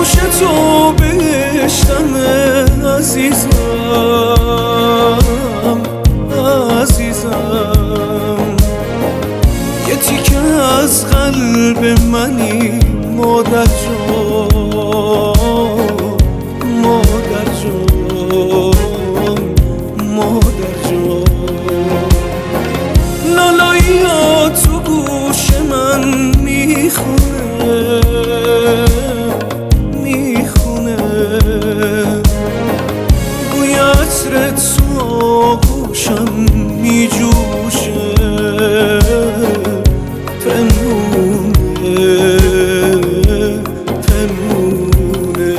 گوش تو بشتم عزیزم عزیزم، یه تیکه از قلب منی مادر جان، مادر جان، مادر جان. لالایی ها تو گوش من میخونه میخونه، بوی عطر تو آغوشم میجوشه پنهونه پنهونه.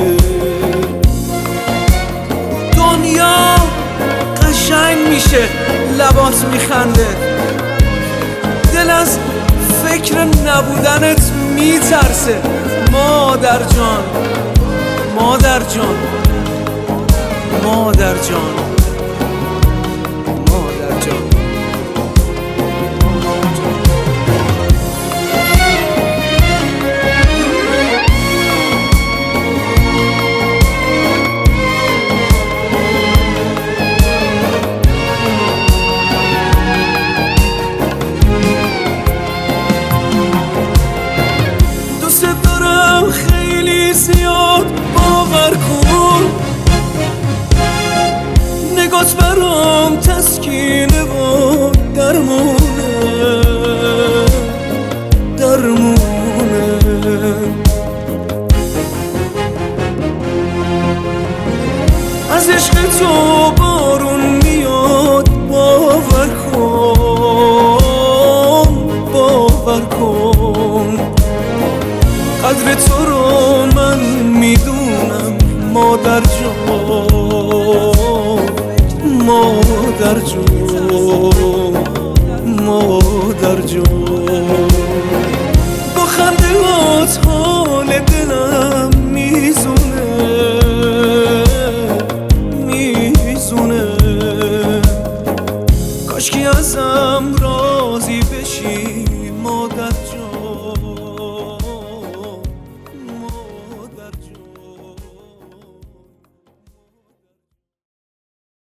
دنیا قشنگ میشه لبات میخنده، دل از فکر نبودنت میترسه مادر جان، مادر جان، مادر جان، مادر جان. دوست دارم خیلی زیاد، باور کن نگات برام تسکینه و درمونه درمونه. از عشق تو بارون میاد، باور کن باور کن، قدر تو رو من میدونم مادر جان، مادر جان، مادر جان. با خنده هات حال دلم میزونه میزونه، کاشکی ازم راضی بشی مادر جان.